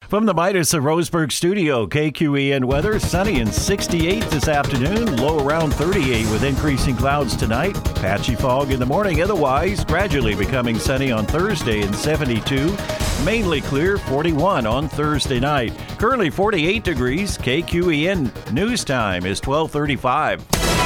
From the Midas of Roseburg studio, KQEN weather, sunny and 68 this afternoon, low around 38 with increasing clouds tonight. Patchy fog in the morning, otherwise gradually becoming sunny on Thursday and 72. Mainly clear, 41 on Thursday night. Currently 48 degrees. KQEN news time is 12:35.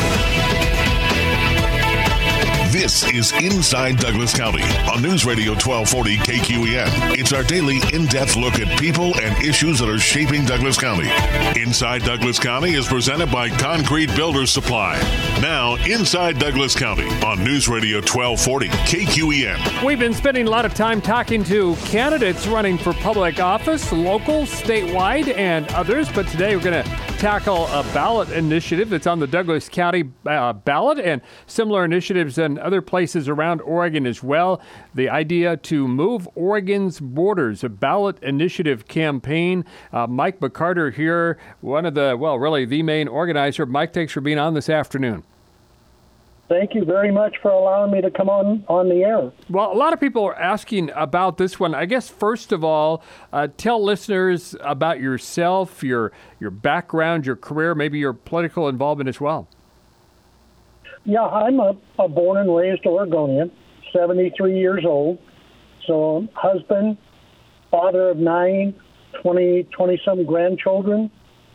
This is Inside Douglas County on News Radio 1240 KQEN. It's our daily in-depth look at people and issues that are shaping Douglas County. Inside Douglas County is presented by Concrete Builders Supply. Now, Inside Douglas County on News Radio 1240 KQEN. We've been spending a lot of time talking to candidates running for public office, local, statewide, and others. But today we're going to tackle a ballot initiative that's on the Douglas County ballot and similar initiatives in other places around Oregon as well. The idea to move Oregon's borders, a ballot initiative campaign. Mike McCarter here, one of the, well, really the main organizer. Mike, thanks for being on this afternoon. Thank you very much for allowing me to come on the air. Well, a lot of people are asking about this one. I guess, first of all, tell listeners about yourself, your background, your career, maybe your political involvement as well. Yeah, I'm a born and raised Oregonian, 73 years old. So husband, father of 9, 20-some grandchildren.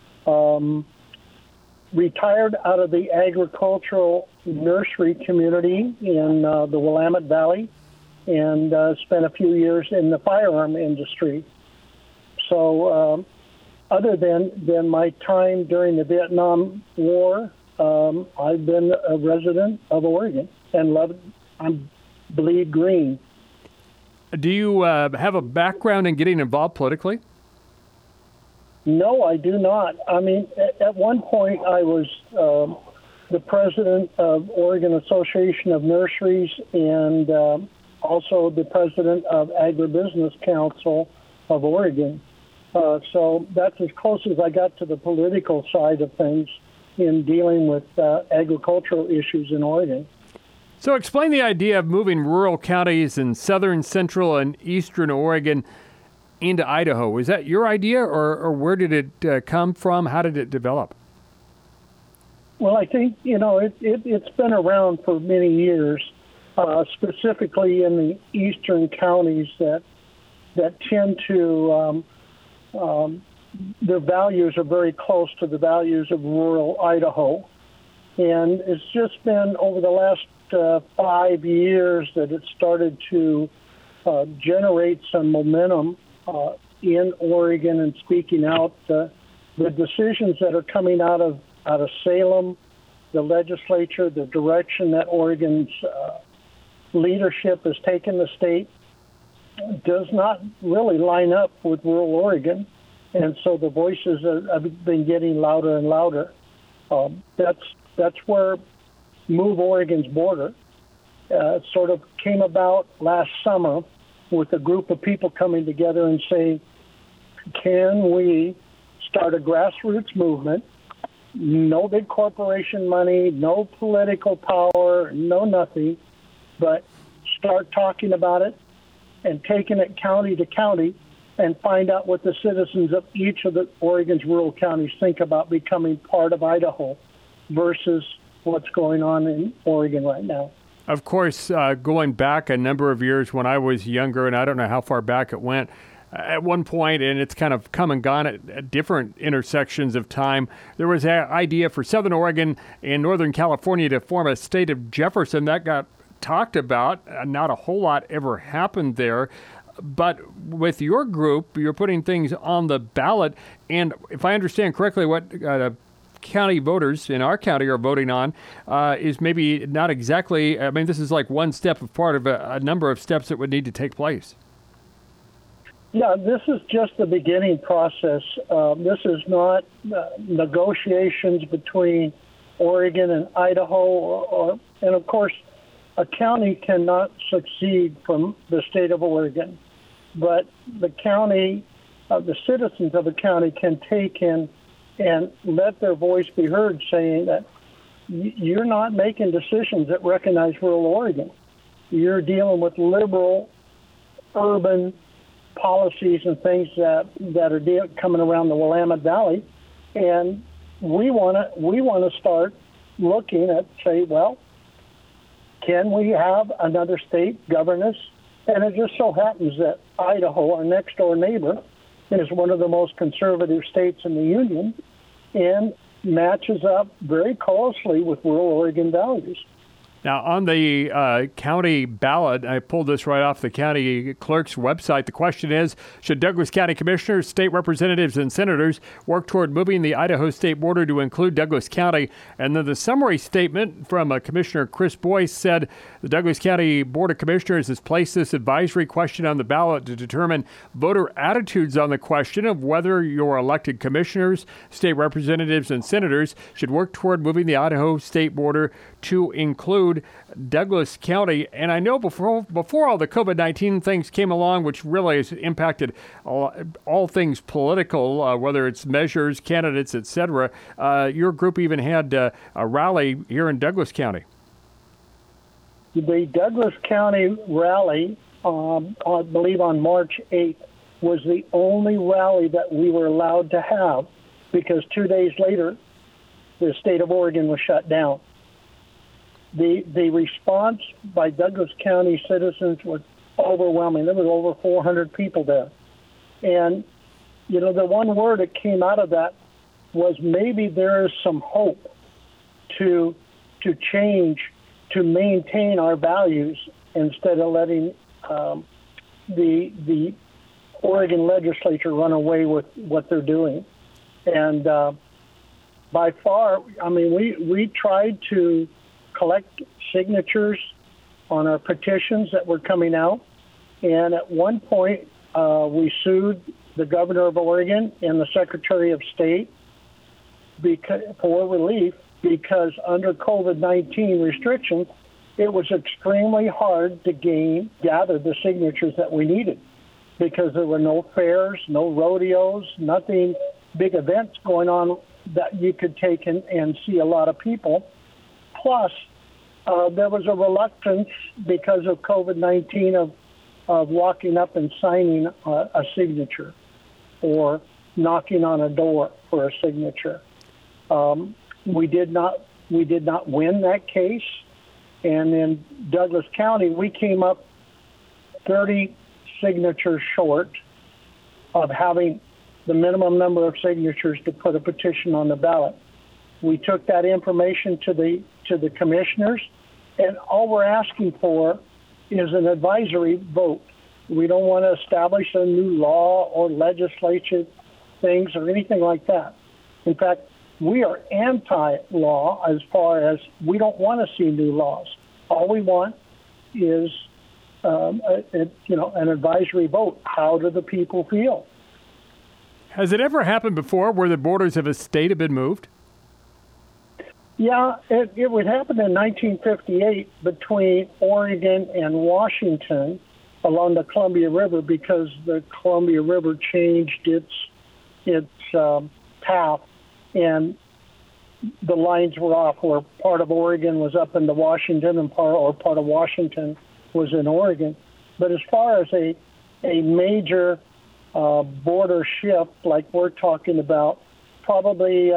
Retired out of the agricultural nursery community in the Willamette Valley and spent a few years in the firearm industry. So other than my time during the Vietnam War, I've been a resident of Oregon and bleed green. Do you have a background in getting involved politically? No, I do not. I mean, at one point I was the president of Oregon Association of Nurseries and also the president of Agribusiness Council of Oregon. So that's as close as I got to the political side of things in dealing with agricultural issues in Oregon. So explain the idea of moving rural counties in southern, central, and eastern Oregon into Idaho. Was that your idea, or where did it come from? How did it develop? Well, I think, it's been around for many years, specifically in the eastern counties that tend to, their values are very close to the values of rural Idaho. And it's just been over the last 5 years that it started to generate some momentum in Oregon and speaking out. The decisions that are coming out of Salem, the legislature, the direction that Oregon's leadership has taken the state does not really line up with rural Oregon. And so the voices have been getting louder and louder. That's where Move Oregon's Border sort of came about last summer, with a group of people coming together and saying, can we start a grassroots movement, no big corporation money, no political power, no nothing, but start talking about it and taking it county to county and find out what the citizens of each of the Oregon's rural counties think about becoming part of Idaho versus what's going on in Oregon right now. Of course, going back a number of years when I was younger, and I don't know how far back it went, at one point, and it's kind of come and gone at different intersections of time, there was an idea for Southern Oregon and Northern California to form a state of Jefferson. That got talked about. Not a whole lot ever happened there. But with your group, you're putting things on the ballot. And if I understand correctly, what county voters in our county are voting on is maybe not exactly, I mean, this is like one step of part of a number of steps that would need to take place. Yeah, this is just the beginning process. This is not negotiations between Oregon and Idaho. And of course, a county cannot succeed from the state of Oregon. But the county, the citizens of the county can take in and let their voice be heard, saying that you're not making decisions that recognize rural Oregon. You're dealing with liberal, urban policies and things that are coming around the Willamette Valley, and we want to start looking at, say, well, can we have another state govern us? And it just so happens that Idaho, our next door neighbor, is one of the most conservative states in the union and matches up very closely with rural Oregon values. Now, on the county ballot, I pulled this right off the county clerk's website. The question is, should Douglas County commissioners, state representatives, and senators work toward moving the Idaho state border to include Douglas County? And then the summary statement from Commissioner Chris Boyce said the Douglas County Board of Commissioners has placed this advisory question on the ballot to determine voter attitudes on the question of whether your elected commissioners, state representatives, and senators should work toward moving the Idaho state border to include Douglas County. And I know before all the COVID-19 things came along, which really has impacted all things political, whether it's measures, candidates, etc., your group even had a rally here in Douglas County. The Douglas County rally, I believe on March 8th, was the only rally that we were allowed to have because 2 days later, the state of Oregon was shut down. The response by Douglas County citizens was overwhelming. There was over 400 people there. And, you know, the one word that came out of that was maybe there is some hope to change, to maintain our values instead of letting the Oregon legislature run away with what they're doing. And by far, I mean, we tried to collect signatures on our petitions that were coming out. And at one point, we sued the governor of Oregon and the secretary of state for relief because under COVID-19 restrictions, it was extremely hard to gather the signatures that we needed because there were no fairs, no rodeos, nothing, big events going on that you could take and see a lot of people. Plus, there was a reluctance because of COVID-19 of walking up and signing a signature or knocking on a door for a signature. We did not win that case, and in Douglas County, we came up 30 signatures short of having the minimum number of signatures to put a petition on the ballot. We took that information to the commissioners, and all we're asking for is an advisory vote. We don't want to establish a new law or legislative things or anything like that. In fact, we are anti-law as far as we don't want to see new laws. All we want is an advisory vote. How do the people feel? Has it ever happened before where the borders of a state have been moved? Yeah, it would happen in 1958 between Oregon and Washington along the Columbia River because the Columbia River changed its path and the lines were off where part of Oregon was up into Washington and part of Washington was in Oregon. But as far as a major border shift like we're talking about, probably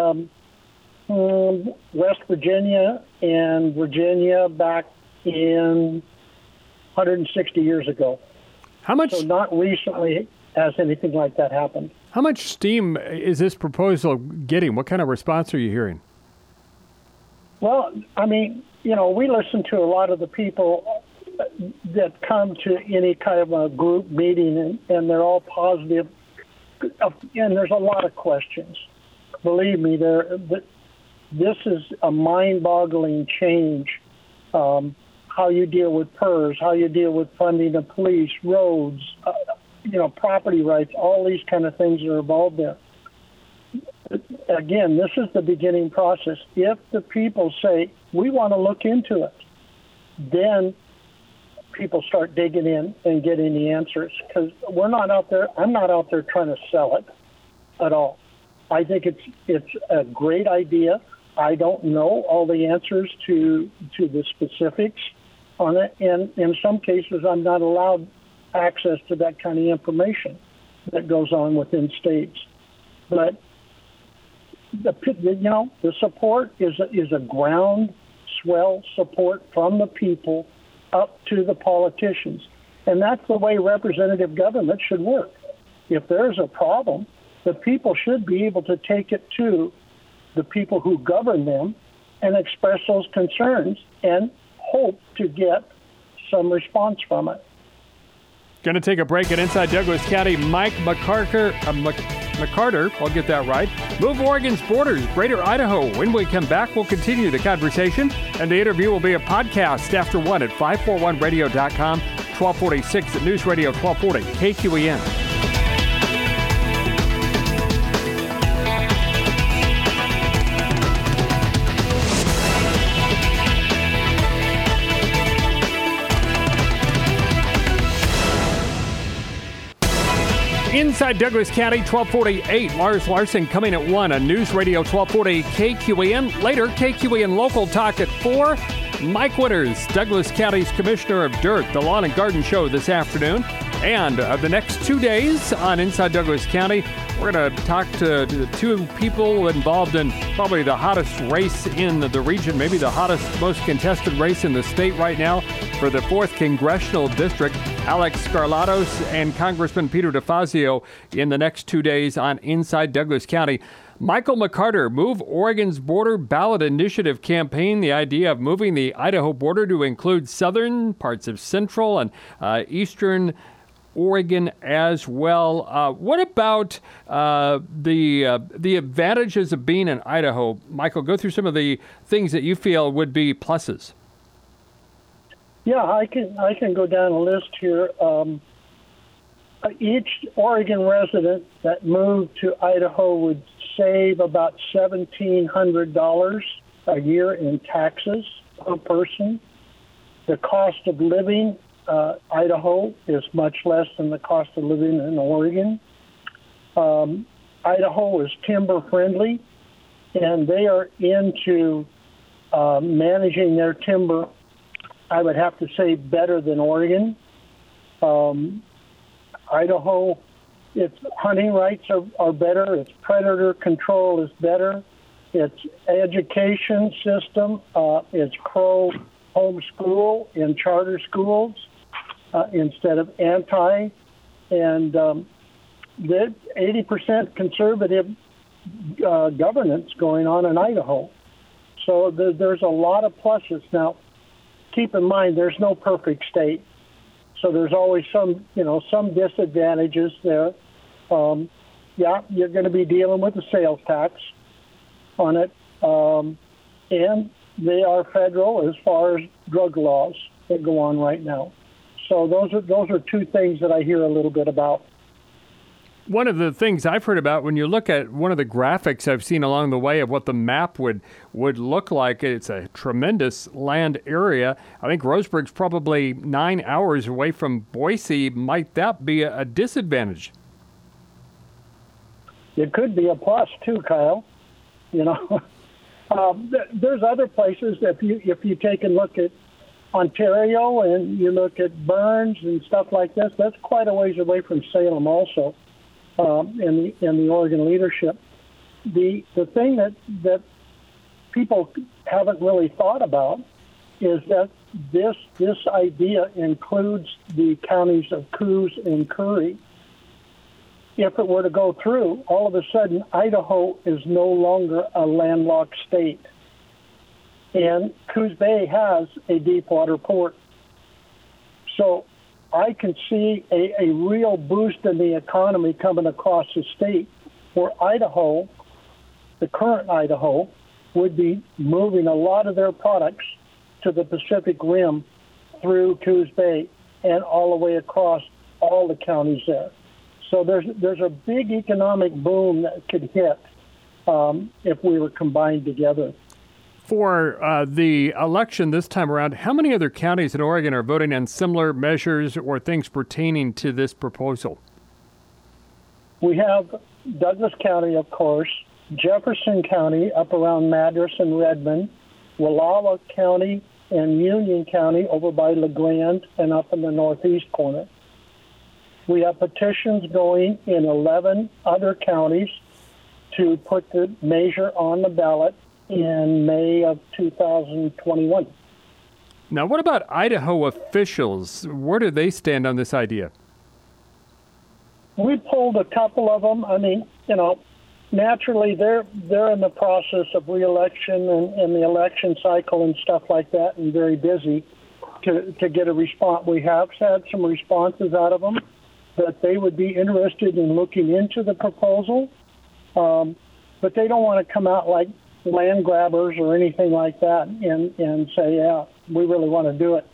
West Virginia and Virginia back in 160 years ago. How much? So not recently has anything like that happened. How much steam is this proposal getting? What kind of response are you hearing? Well, I mean, you know, we listen to a lot of the people that come to any kind of a group meeting, and they're all positive. And there's a lot of questions. Believe me, this is a mind-boggling change. How you deal with PERS, how you deal with funding the police, roads, property rights, all these kind of things are involved there. Again, this is the beginning process. If the people say, we want to look into it, then people start digging in and getting the answers. Because I'm not out there trying to sell it at all. I think it's a great idea. I don't know all the answers to the specifics on it, and in some cases I'm not allowed access to that kind of information that goes on within states. But the support is a groundswell support from the people up to the politicians. And that's the way representative government should work. If there's a problem, the people should be able to take it to the people who govern them and express those concerns and hope to get some response from it. Going to take a break at Inside Douglas County. Mike McCarter, I'll get that right. Move Oregon's borders, Greater Idaho. When we come back, we'll continue the conversation, and the interview will be a podcast after 1 at 541radio.com, 1246 at News Radio 1240, KQEN. Inside Douglas County, 1248. Lars Larson coming at 1 on News Radio 1240 KQEN. Later, KQEN Local Talk at 4. Mike Winters, Douglas County's Commissioner of Dirt, the Lawn and Garden Show this afternoon. And the next 2 days on Inside Douglas County, we're going to talk to the two people involved in probably the hottest race in the region, maybe the hottest, most contested race in the state right now for the 4th Congressional District. Alex Skarlatos and Congressman Peter DeFazio in the next 2 days on Inside Douglas County. Michael McCarter, Move Oregon's Border Ballot Initiative campaign, the idea of moving the Idaho border to include southern parts of central and eastern Oregon as well. What about the advantages of being in Idaho? Michael, go through some of the things that you feel would be pluses. Yeah, I can go down a list here. Each Oregon resident that moved to Idaho would save about $1,700 a year in taxes per person. The cost of living Idaho is much less than the cost of living in Oregon. Idaho is timber friendly, and they are into managing their timber, I would have to say, better than Oregon. Idaho, its hunting rights are better, its predator control is better, its education system is pro-homeschool in charter schools instead of anti, and the 80% conservative governance going on in Idaho. So there's a lot of pluses. Now, keep in mind, there's no perfect state. So there's always some disadvantages there. You're going to be dealing with the sales tax on it, and they are federal as far as drug laws that go on right now. So those are two things that I hear a little bit about. One of the things I've heard about, when you look at one of the graphics I've seen along the way of what the map would look like, it's a tremendous land area. I think Roseburg's probably 9 hours away from Boise. Might that be a disadvantage? It could be a plus too, Kyle. There's other places. If you take a look at Ontario and you look at Burns and stuff like this, that's quite a ways away from Salem also. In the Oregon leadership, the thing that people haven't really thought about is that this idea includes the counties of Coos and Curry. If it were to go through, all of a sudden Idaho is no longer a landlocked state, and Coos Bay has a deep water port. So I can see a real boost in the economy coming across the state, where Idaho, the current Idaho, would be moving a lot of their products to the Pacific Rim through Coos Bay and all the way across all the counties there. So there's a big economic boom that could hit if we were combined together. For the election this time around, how many other counties in Oregon are voting on similar measures or things pertaining to this proposal? We have Douglas County, of course, Jefferson County up around Madras and Redmond, Wallowa County and Union County over by La Grande and up in the northeast corner. We have petitions going in 11 other counties to put the measure on the ballot in May of 2021. Now, what about Idaho officials? Where do they stand on this idea? We pulled a couple of them. I mean, naturally they're in the process of re-election and the election cycle and stuff like that, and very busy to get a response. We have had some responses out of them that they would be interested in looking into the proposal, but they don't want to come out like land grabbers or anything like that and say, yeah, we really want to do it.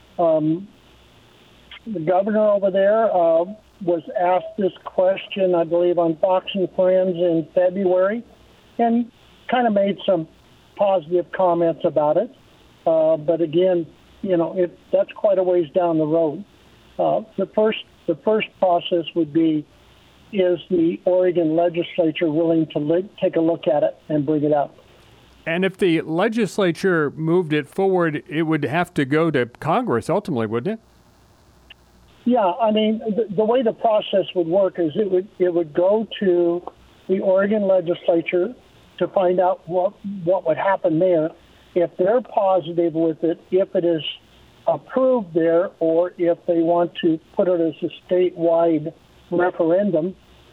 The governor over there was asked this question, I believe, on Fox and Friends in February, and kind of made some positive comments about it. But again, that's quite a ways down the road. The first process would be, is the Oregon legislature willing to take a look at it and bring it up? And if the legislature moved it forward, it would have to go to Congress ultimately, wouldn't it? Yeah, I mean, the way the process would work is it would go to the Oregon legislature to find out what would happen there. If they're positive with it, if it is approved there, or if they want to put it as a statewide referendum.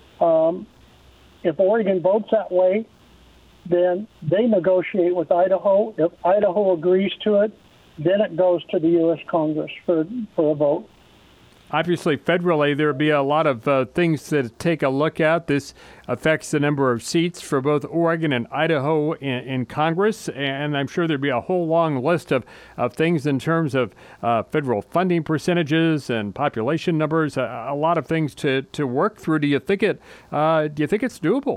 If Oregon votes that way, then they negotiate with Idaho. If Idaho agrees to it, then it goes to the U.S. Congress for a vote. Obviously, federally, there would be a lot of things to take a look at. This affects the number of seats for both Oregon and Idaho in Congress, and I'm sure there'd be a whole long list of things in terms of federal funding percentages and population numbers. A lot of things to work through. Do you think it's doable?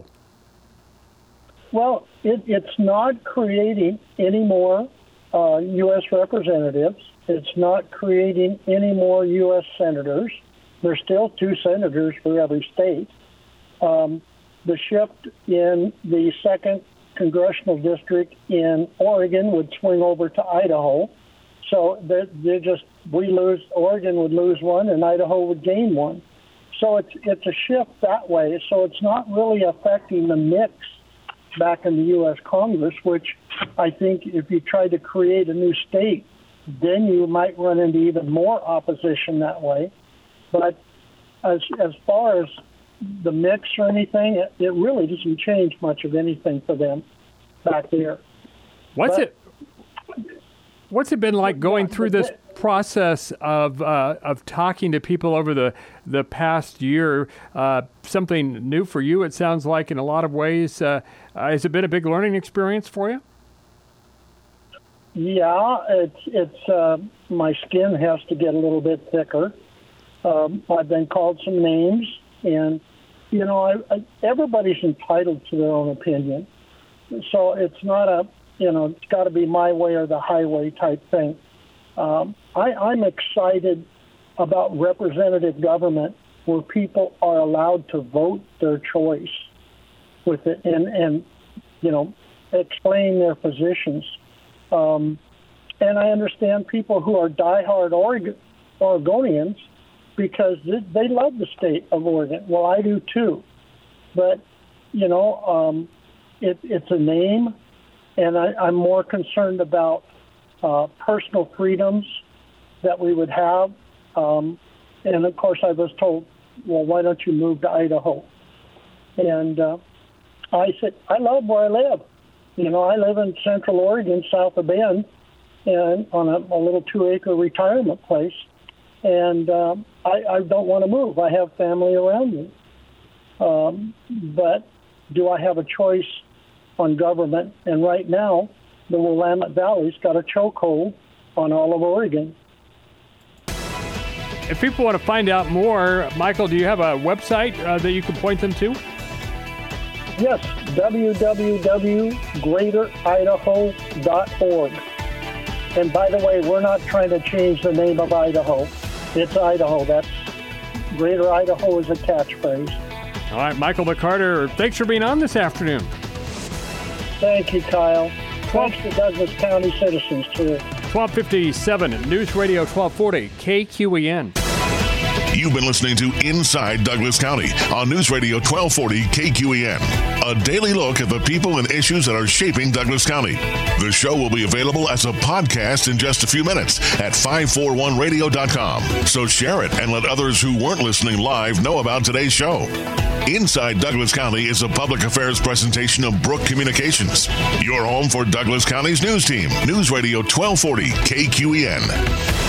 Well, it's not creating any more U.S. representatives. It's not creating any more U.S. senators. There's still 2 senators for every state. The shift in the 2nd congressional district in Oregon would swing over to Idaho. So Oregon would lose one and Idaho would gain one. So it's a shift that way. So it's not really affecting the mix back in the U.S. Congress, which I think if you try to create a new state, then you might run into even more opposition that way. But as far as the mix or anything, it really doesn't change much of anything for them back there. What's it been like going through this process of talking to people over the past year? Something new for you, it sounds like, in a lot of ways. Has it been a big learning experience for you? Yeah, it's my skin has to get a little bit thicker. I've been called some names, and everybody's entitled to their own opinion. So it's not it's got to be my way or the highway type thing. I'm excited about representative government where people are allowed to vote their choice with it and explain their positions. And I understand people who are diehard Oregonians because they love the state of Oregon. Well, I do too. But, it's a name, and I'm more concerned about personal freedoms that we would have. And, of course, I was told, well, why don't you move to Idaho? And I said, I love where I live. I live in Central Oregon, south of Bend, and on a little 2-acre retirement place. And I don't want to move. I have family around me. But do I have a choice on government? And right now, the Willamette Valley's got a chokehold on all of Oregon. If people want to find out more, Michael, do you have a website that you can point them to? Yes, www.greateridaho.org. And by the way, we're not trying to change the name of Idaho. It's Idaho. That's Greater Idaho is a catchphrase. All right, Michael McCarter, thanks for being on this afternoon. Thank you, Kyle. Thanks to Douglas County citizens, too. 1257 News Radio 1240 KQEN. You've been listening to Inside Douglas County on News Radio 1240 KQEN, a daily look at the people and issues that are shaping Douglas County. The show will be available as a podcast in just a few minutes at 541radio.com. So share it and let others who weren't listening live know about today's show. Inside Douglas County is a public affairs presentation of Brook Communications, your home for Douglas County's news team. News Radio 1240 KQEN.